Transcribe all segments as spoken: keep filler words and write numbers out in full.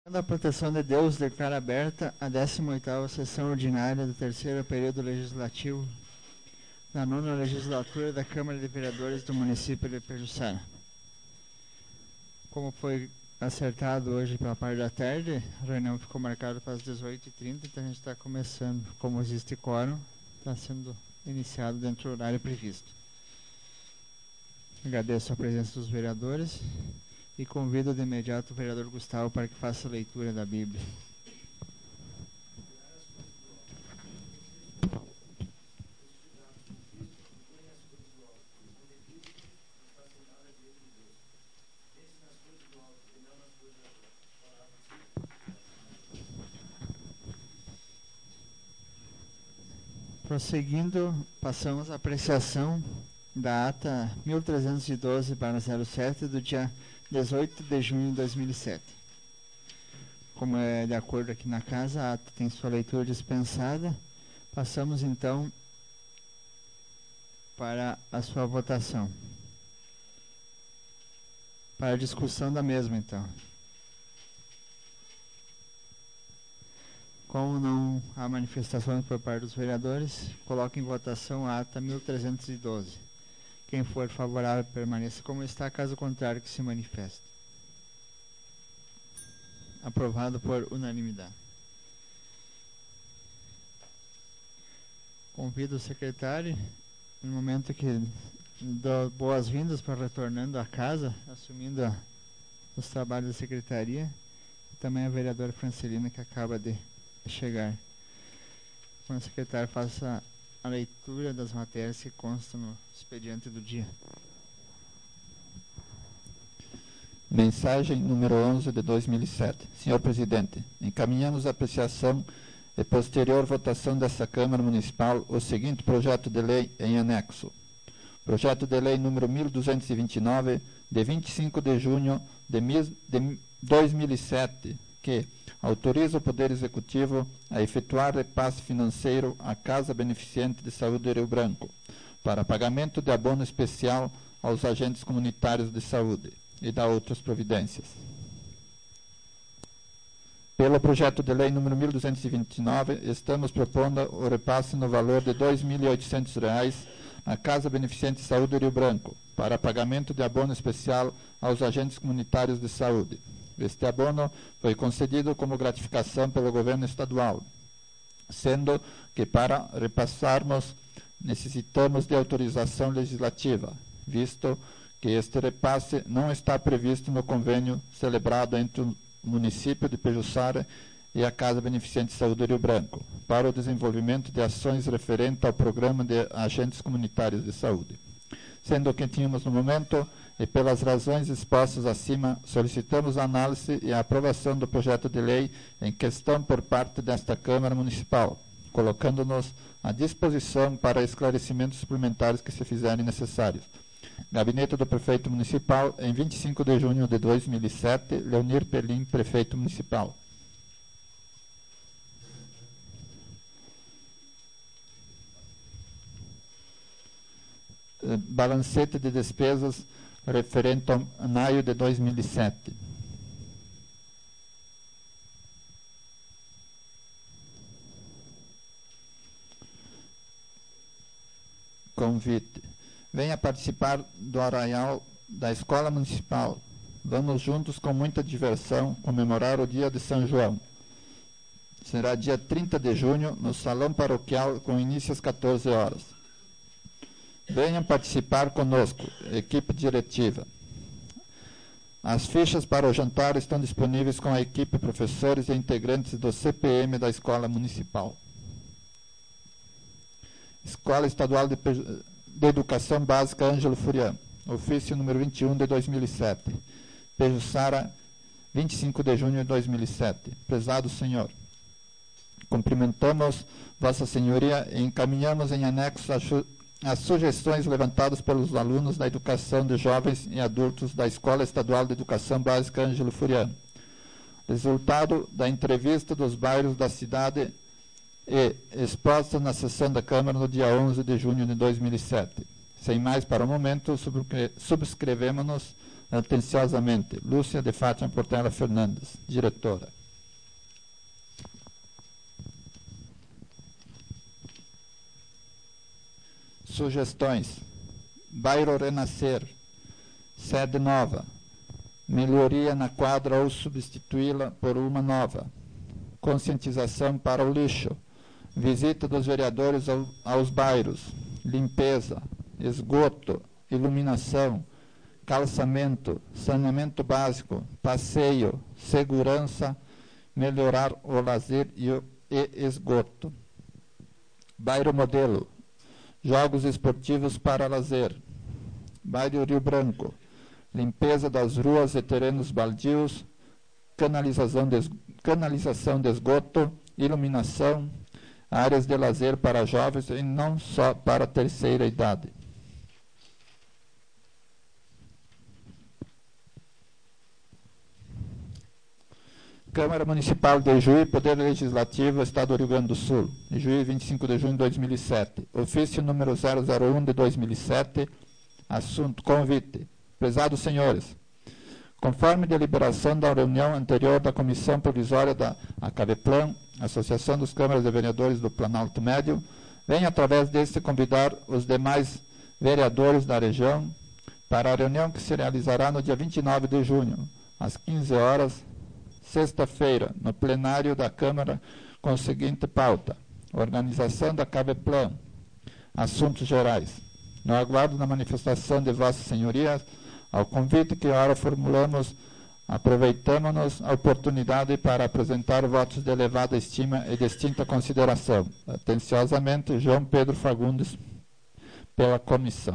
Da proteção de Deus, declara aberta a décima oitava sessão ordinária do terceiro período legislativo da nona legislatura da Câmara de Vereadores do município de Pejuçara. Como foi acertado hoje pela parte da tarde, a reunião ficou marcada para as dezoito e trinta, então a gente está começando. Como existe quórum, está sendo iniciado dentro do horário previsto. Agradeço a presença dos vereadores e convido de imediato o vereador Gustavo para que faça a leitura da Bíblia. Prosseguindo, passamos à apreciação da ata mil trezentos e doze barra zero sete do dia dezoito de junho de dois mil e sete. Como é de acordo aqui na casa, a ata tem sua leitura dispensada. Passamos então para a sua votação. Para a discussão da mesma, então. Como não há manifestações por parte dos vereadores, coloco em votação a ata mil trezentos e doze. Quem for favorável permaneça como está, caso contrário que se manifeste. Aprovado por unanimidade. Convido o secretário, no momento que dou boas-vindas para retornando à casa, assumindo a, os trabalhos da secretaria, e também a vereadora Francelina, que acaba de chegar. Quando o secretário faça a leitura das matérias que constam no expediente do dia. Mensagem número onze de dois mil e sete. Senhor Presidente, encaminhamos a apreciação e posterior votação desta Câmara Municipal o seguinte projeto de lei em anexo. Projeto de lei número mil duzentos e vinte e nove, de vinte e cinco de junho de dois mil e sete, que autoriza o Poder Executivo a efetuar repasse financeiro à Casa Beneficente de Saúde de Rio Branco, para pagamento de abono especial aos agentes comunitários de saúde e da outras providências. Pelo projeto de lei número mil duzentos e vinte e nove, estamos propondo o repasse no valor de dois mil e oitocentos reais à Casa Beneficente de Saúde de Rio Branco, para pagamento de abono especial aos agentes comunitários de saúde. Este abono foi concedido como gratificação pelo governo estadual, sendo que para repassarmos necessitamos de autorização legislativa, visto que este repasse não está previsto no convênio celebrado entre o município de Pejuçara e a Casa Beneficente de Saúde de Rio Branco, para o desenvolvimento de ações referentes ao programa de agentes comunitários de saúde. Sendo que tínhamos no momento, e pelas razões expostas acima, solicitamos a análise e a aprovação do projeto de lei em questão por parte desta Câmara Municipal, colocando-nos à disposição para esclarecimentos suplementares que se fizerem necessários. Gabinete do Prefeito Municipal, em vinte e cinco de junho de dois mil e sete, Leonir Pelim, Prefeito Municipal. Balancete de despesas referente ao maio de dois mil e sete. Convite. Venha participar do arraial da Escola Municipal. Vamos juntos com muita diversão comemorar o dia de São João. Será dia trinta de junho, no Salão Paroquial, com início às quatorze horas. Venham participar conosco, equipe diretiva. As fichas para o jantar estão disponíveis com a equipe, professores e integrantes do C P M da Escola Municipal. Escola Estadual de, de Educação Básica Ângelo Furian, ofício número vinte e um de dois mil e sete. Pejuçara, vinte e cinco de junho de dois mil e sete. Prezado senhor, cumprimentamos Vossa Senhoria e encaminhamos em anexo a as sugestões levantadas pelos alunos da educação de jovens e adultos da Escola Estadual de Educação Básica Ângelo Furian. Resultado da entrevista dos bairros da cidade e exposta na sessão da Câmara no dia onze de junho de dois mil e sete. Sem mais para o momento, subscrevemos-nos atenciosamente. Lúcia de Fátima Portela Fernandes, diretora. Sugestões: bairro Renascer, sede nova, melhoria na quadra ou substituí-la por uma nova, conscientização para o lixo, visita dos vereadores ao, aos bairros, limpeza, esgoto, iluminação, calçamento, saneamento básico, passeio, segurança, melhorar o lazer e, o, e esgoto. Bairro Modelo, jogos esportivos para lazer. Bairro Rio Branco, limpeza das ruas e terrenos baldios, canalização de, canalização de esgoto, iluminação, áreas de lazer para jovens e não só para a terceira idade. Câmara Municipal de Juí, Poder Legislativo, Estado do Rio Grande do Sul, Juí, vinte e cinco de junho de dois mil e sete. Ofício número zero zero um de dois mil e sete, assunto, convite. Prezados senhores, conforme deliberação da reunião anterior da Comissão Provisória da ACAVEPLAN, Associação dos Câmaras de Vereadores do Planalto Médio, venho através deste convidar os demais vereadores da região para a reunião que se realizará no dia vinte e nove de junho, às quinze horas, sexta-feira, no plenário da Câmara, com a seguinte pauta: organização da ACAVEPLAN, assuntos gerais. No aguardo da manifestação de vossas senhorias, ao convite que ora formulamos, aproveitamos-nos a oportunidade para apresentar votos de elevada estima e distinta consideração. Atenciosamente, João Pedro Fagundes, pela comissão.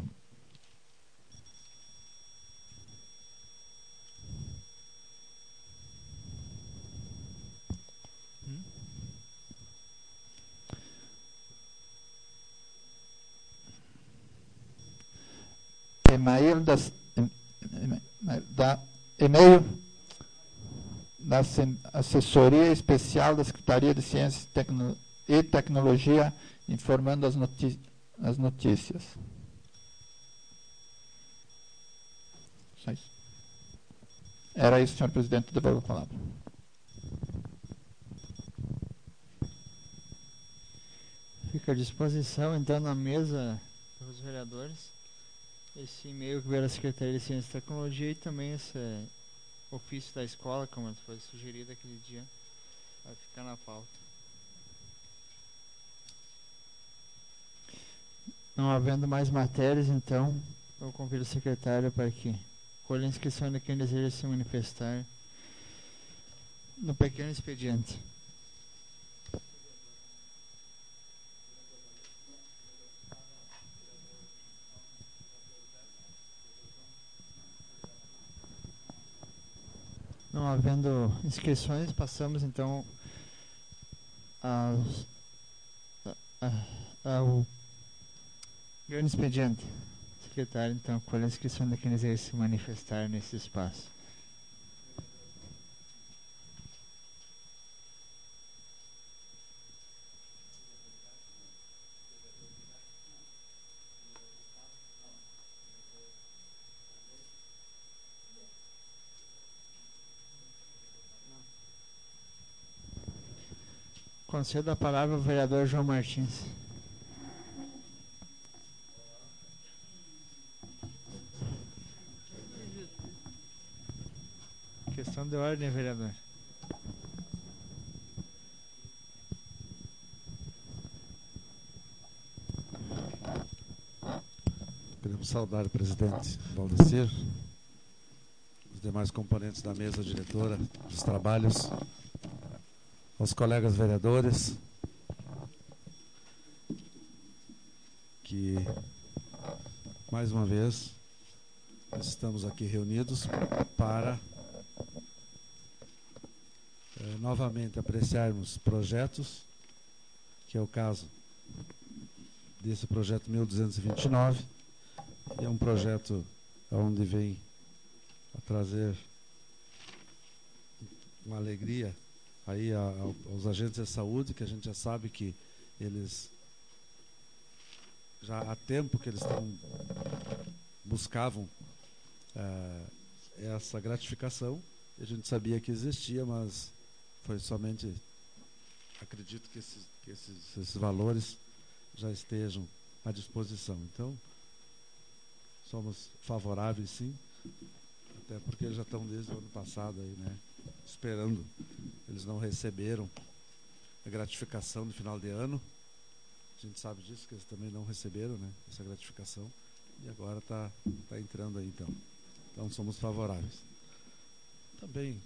E-mail das, da e-mail da Assessoria Especial da Secretaria de Ciência e Tecnologia informando as, noti as notícias. Só isso. Era isso, senhor presidente, devolvo a palavra. Fica à disposição, então, na mesa dos vereadores, esse e-mail que veio da Secretaria de Ciência e Tecnologia e também esse ofício da escola, como foi sugerido aquele dia, vai ficar na pauta. Não havendo mais matérias, então, eu convido o secretário para que colhe a inscrição de quem deseja se manifestar no pequeno expediente. Não havendo inscrições, passamos então aos, a, a, ao grande expediente. Secretário, então, qual é a inscrição de quem deseja se manifestar nesse espaço? Concedo a palavra ao vereador João Martins. Questão de ordem, vereador. Queremos saudar o presidente Valdecir, os demais componentes da mesa diretora dos trabalhos, aos colegas vereadores que, mais uma vez, estamos aqui reunidos para eh, novamente apreciarmos projetos, que é o caso desse projeto mil duzentos e vinte e nove, é um projeto onde vem a trazer uma alegria aí a, a, aos agentes de saúde, que a gente já sabe que eles já há tempo que eles estão buscavam uh, essa gratificação. A gente sabia que existia, mas foi somente, acredito que esses, que esses, esses valores já estejam à disposição. Então, somos favoráveis, sim, até porque eles já estão desde o ano passado aí, né, esperando. Eles não receberam a gratificação no final de ano. A gente sabe disso, que eles também não receberam, né, essa gratificação. E agora está tá entrando aí, então. Então, somos favoráveis. Também,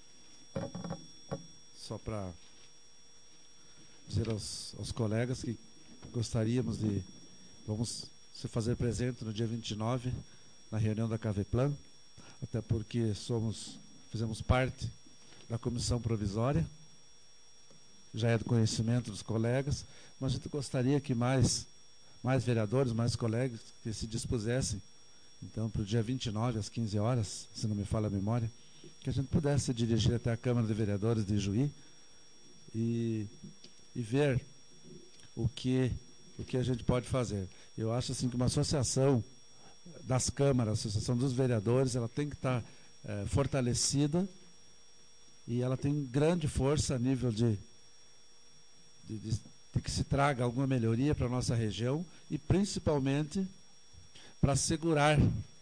só para dizer aos, aos colegas que gostaríamos de, vamos se fazer presente no dia vinte e nove, na reunião da Caveplan, até porque somos, fizemos parte da comissão provisória, já é do conhecimento dos colegas, mas a gente gostaria que mais, mais vereadores, mais colegas que se dispusessem, então, para o dia vinte e nove, às quinze horas, se não me falha a memória, que a gente pudesse se dirigir até a Câmara de Vereadores de Juí e, e ver o que, o que a gente pode fazer. Eu acho assim que uma associação das câmaras, a associação dos vereadores, ela tem que estar é, fortalecida e ela tem grande força a nível de, de, de, de que se traga alguma melhoria para a nossa região e principalmente para assegurar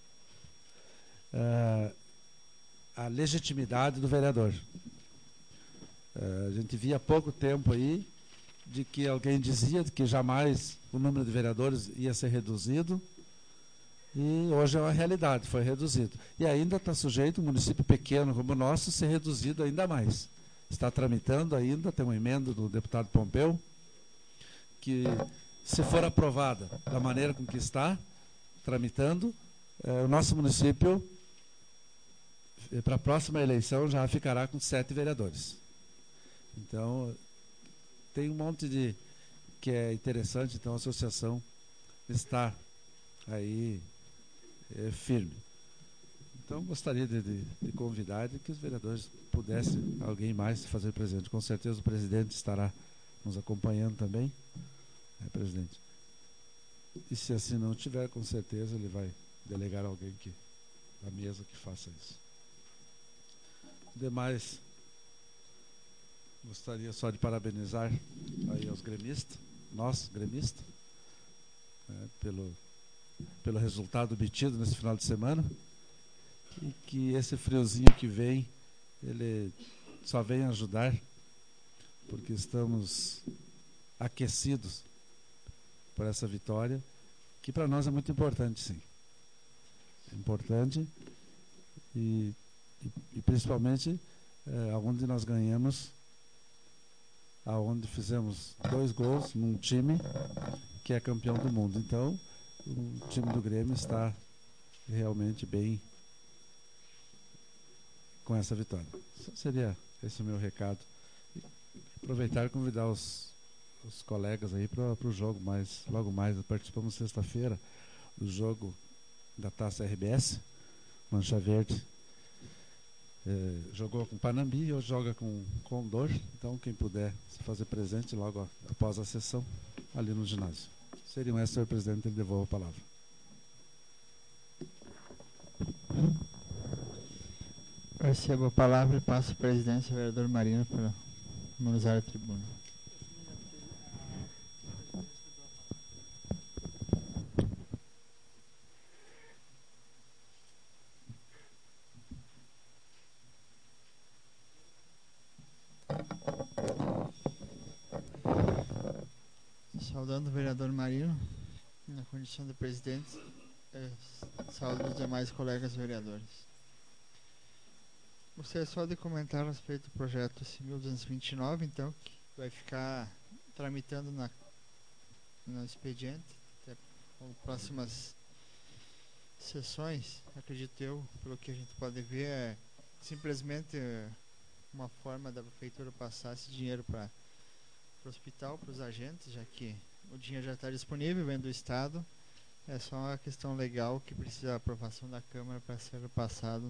uh, a legitimidade do vereador. Uh, a gente via há pouco tempo aí de que alguém dizia que jamais o número de vereadores ia ser reduzido e hoje é uma realidade, foi reduzido. E ainda está sujeito, um município pequeno como o nosso, ser reduzido ainda mais. Está tramitando ainda, tem uma emenda do deputado Pompeu, que se for aprovada da maneira com que está tramitando, eh, o nosso município, eh, para a próxima eleição, já ficará com sete vereadores. Então, tem um monte de que é interessante, então a associação está aí é, firme. Então, gostaria de, de, de convidar de que os vereadores pudessem, alguém mais, fazer presente. Com certeza o presidente estará nos acompanhando também, né, presidente? E se assim não tiver, com certeza ele vai delegar alguém que, da mesa que faça isso. Demais, gostaria só de parabenizar aí aos gremistas, nós, gremistas, né, pelo, pelo resultado obtido nesse final de semana, e que esse friozinho que vem, ele só vem ajudar, porque estamos aquecidos por essa vitória, que para nós é muito importante, sim. É importante e, e, e principalmente é, onde nós ganhamos, aonde fizemos dois gols num time que é campeão do mundo. Então, o time do Grêmio está realmente bem com essa vitória. Só seria esse o meu recado. E aproveitar e convidar os os colegas aí para o jogo, mais, logo mais, participamos sexta-feira do jogo da Taça R B S, Mancha Verde eh, jogou com Panambi e hoje joga com Condor, então quem puder se fazer presente logo após a sessão ali no ginásio. Seriam esses, senhor presidente, ele devolve a palavra. Eu recebo a palavra e passo a presidência ao vereador Marino para harmonizar a tribuna. Saudando o vereador Marino, na condição de presidente, eh, saúdo os demais colegas vereadores. Gostaria só de comentar a respeito do projeto mil duzentos e vinte e nove, então, que vai ficar tramitando na, no expediente, até com próximas sessões, acredito eu, pelo que a gente pode ver, é simplesmente uma forma da prefeitura passar esse dinheiro para o hospital, para os agentes, já que o dinheiro já está disponível, vem do Estado. É só uma questão legal que precisa da aprovação da Câmara para ser passado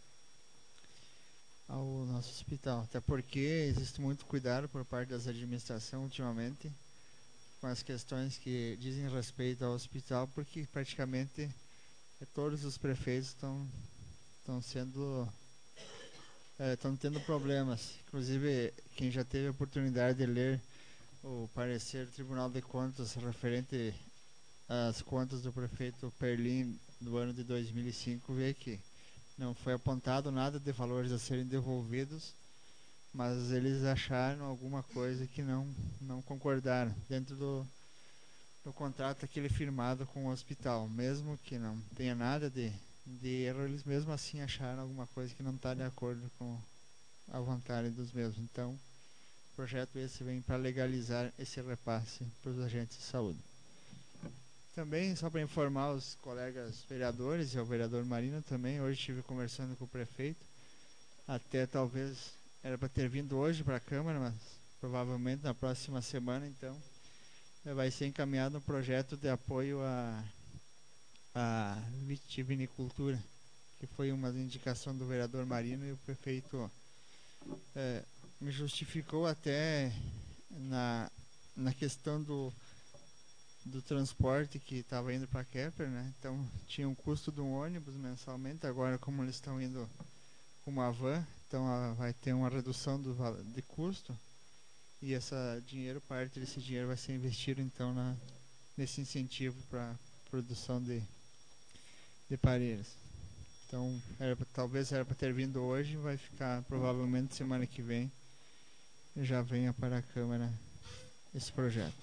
ao nosso hospital. Até porque existe muito cuidado por parte das administrações ultimamente com as questões que dizem respeito ao hospital, porque praticamente é, todos os prefeitos estão estão sendo estão é, tendo problemas. Inclusive, quem já teve a oportunidade de ler o parecer do Tribunal de Contas referente as contas do prefeito Perlim do ano de dois mil e cinco, vê que não foi apontado nada de valores a serem devolvidos, mas eles acharam alguma coisa que não, não concordaram dentro do, do contrato aquele firmado com o hospital. Mesmo que não tenha nada de, de erro, eles mesmo assim acharam alguma coisa que não está de acordo com a vontade dos mesmos. Então, o projeto esse vem para legalizar esse repasse para os agentes de saúde. Também, só para informar os colegas vereadores e o vereador Marino também, hoje estive conversando com o prefeito, até talvez era para ter vindo hoje para a Câmara, mas provavelmente na próxima semana, então, vai ser encaminhado um projeto de apoio à, à vitivinicultura, que foi uma indicação do vereador Marino, e o prefeito é, me justificou até na, na questão do do transporte que estava indo para Kepler, né? Então tinha um custo de um ônibus mensalmente. Agora, como eles estão indo com uma van, então a, vai ter uma redução do, de custo, e essa dinheiro, parte desse dinheiro vai ser investido então na, nesse incentivo para produção de, de parelhas. Então era pra, talvez era para ter vindo hoje, vai ficar provavelmente semana que vem já venha para a Câmara esse projeto.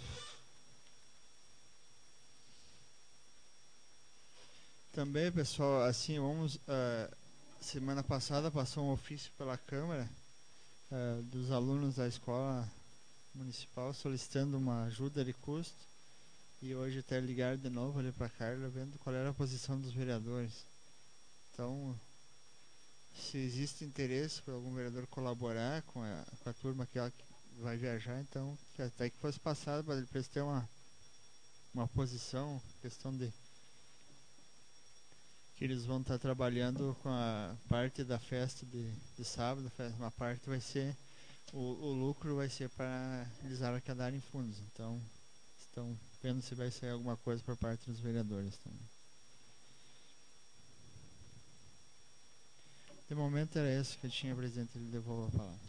Também, pessoal, assim, vamos, uh, semana passada passou um ofício pela Câmara uh, dos alunos da escola municipal solicitando uma ajuda de custo, e hoje até ligaram de novo ali para a Carla, vendo qual era a posição dos vereadores. Então, se existe interesse para algum vereador colaborar com a, com a turma que, ela, que vai viajar, então, que até que fosse passado para eles terem uma, uma posição, questão de que eles vão estar trabalhando com a parte da festa de, de sábado. Uma parte vai ser, o, o lucro vai ser para eles arrecadarem fundos. Então, estão vendo se vai sair alguma coisa por parte dos vereadores também. De momento era isso que eu tinha, presidente. Ele devolve a palavra.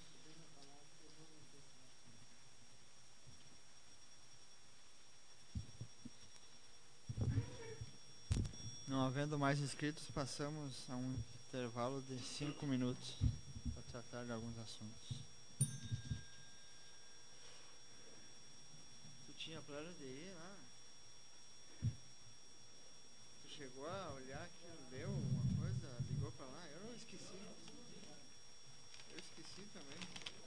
Não havendo mais inscritos, passamos a um intervalo de cinco minutos para tratar de alguns assuntos. Tu tinha plano de ir lá? Tu chegou a olhar aquilo, leu alguma coisa, ligou para lá? Eu não esqueci. Eu esqueci também.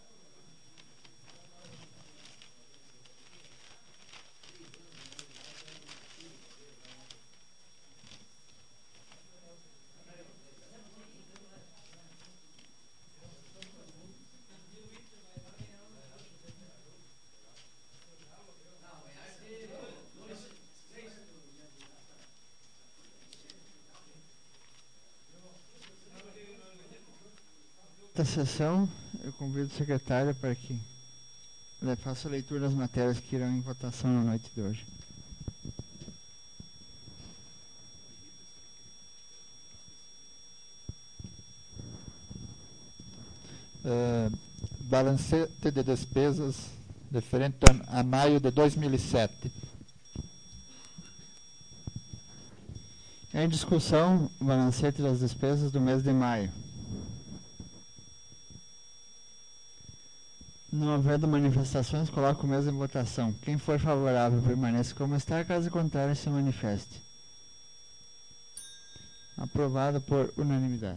Nesta sessão, eu convido o secretário para que ele faça a leitura das matérias que irão em votação na noite de hoje. Uh, balancete de despesas referente a, a maio de dois mil e sete. Em discussão, o balancete das despesas do mês de maio. Não havendo manifestações, coloco o mesmo em votação. Quem for favorável permanece como está, caso contrário se manifeste. Aprovado por unanimidade.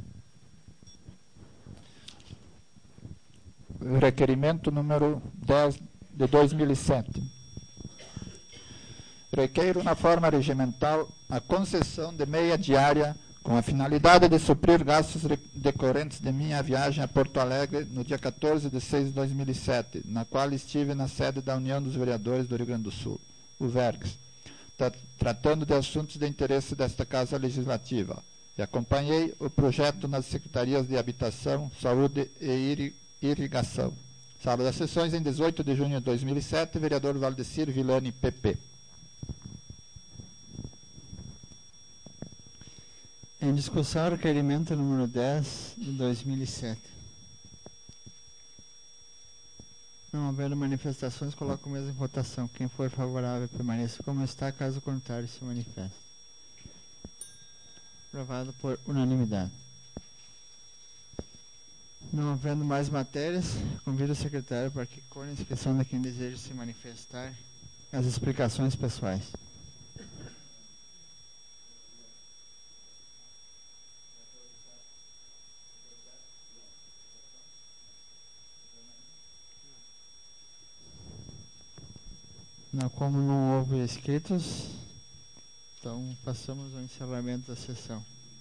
Requerimento número dez de dois mil e sete. Requeiro na forma regimental a concessão de meia diária com a finalidade de suprir gastos decorrentes de minha viagem a Porto Alegre no dia quatorze de seis de dois mil e sete, na qual estive na sede da União dos Vereadores do Rio Grande do Sul, o VERGS, tra tratando de assuntos de interesse desta Casa Legislativa, e acompanhei o projeto nas Secretarias de Habitação, Saúde e Irrigação. Sala das sessões em dezoito de junho de dois mil e sete, vereador Valdecir Villani, P P. Em discussão, requerimento número dez de dois mil e sete. Não havendo manifestações, coloco o mesmo em votação. Quem for favorável permaneça como está, caso contrário se manifeste. Aprovado por unanimidade. Não havendo mais matérias, convido o secretário para que, com a inscrição de quem deseja se manifestar, as explicações pessoais. Não, como não houve inscritos, então passamos ao encerramento da sessão.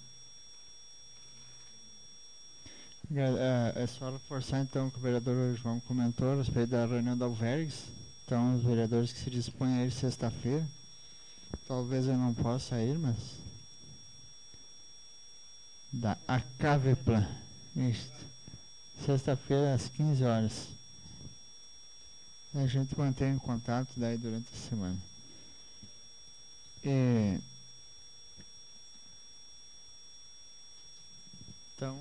É, é só reforçar então que o vereador João comentou a respeito da reunião da Alvergues. Então os vereadores que se dispõem a ir sexta-feira, talvez eu não possa ir, mas da Acaveplan, sexta-feira às quinze horas. A gente mantém contato daí durante a semana. E, então,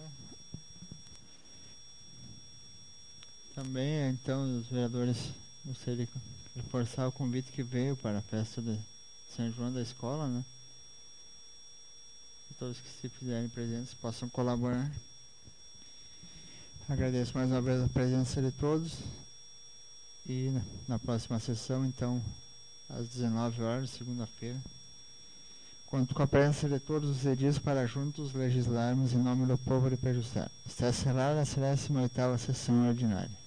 também, então, os vereadores gostariam de reforçar o convite que veio para a festa de São João da escola, né? Todos que se fizerem presentes possam colaborar. Agradeço mais uma vez a presença de todos. E na, na próxima sessão, então, às dezenove horas, segunda-feira, conto com a presença de todos os edis para juntos legislarmos em nome do povo de Pejuçara. Está encerrada a sétima oitava sessão ordinária.